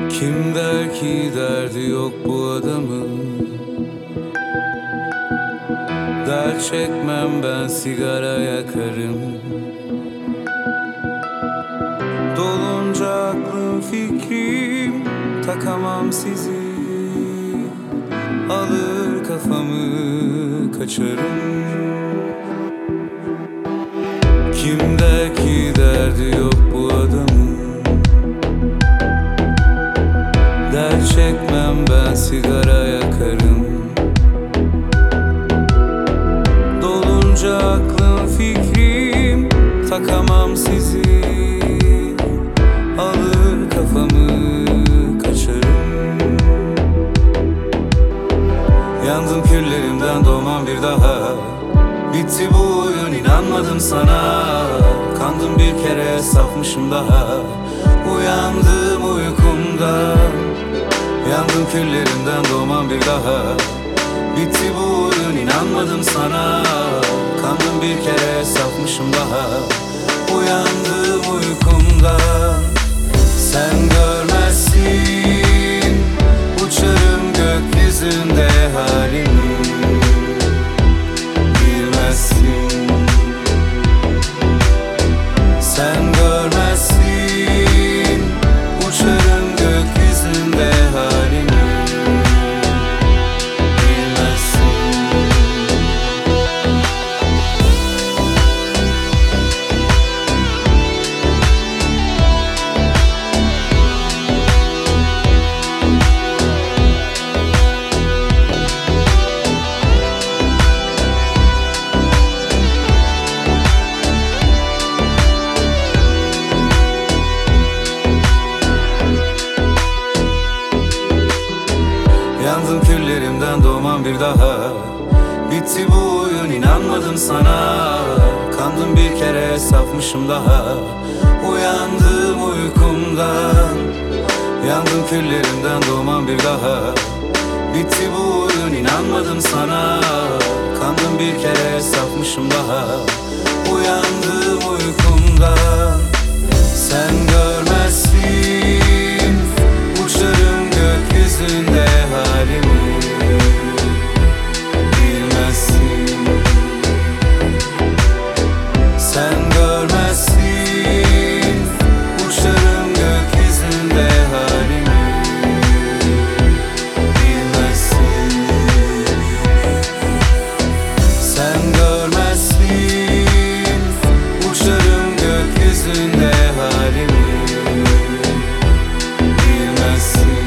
Kim der ki derdi yok bu adamın? Dert çekmem, ben sigara yakarım. Dolunca aklım fikrim, takamam sizi. Alır kafamı, kaçarım. Kim der ki derdi yok bu adamın? Dert çekmem, ben sigara yakarım. Dolunca aklım fikrim, takamam sizi. Alır kafamı, kaçarım. Yandım küllerimden, doğmam bir daha. Bitti bu oyun, inanmadım sana. Kandım bir kere, safmışım daha. Uyandım uykumda. Yandım küllerimden, doğmam bir daha. Bitti bu oyun, inanmadım sana. Kandım bir kere, safmışım daha. Uyandım uykumda. Sen görmezsin, uçarım gökyüzünde halimi. Bilmezsin, sen görmezsin, uçarım gökyüzünde halimi. Yandım küllerimden, doğmam bir daha. Bitti bu oyun, inanmadım sana. Kandım bir kere, safmışım daha. Uyandım uykumdan. Yandım küllerimden, doğmam bir daha. Bitti bu oyun, inanmadım sana. Kandım bir kere, safmışım daha. Uyandım uykumdan. Sen görmezsin, uçarım gökyüzünde halimi. Bilmezsin, sen görmezsin, uçarım gökyüzünde halimi. Bilmezsin, sen görmezsin, uçarım gökyüzünde halimi. Bilmezsin.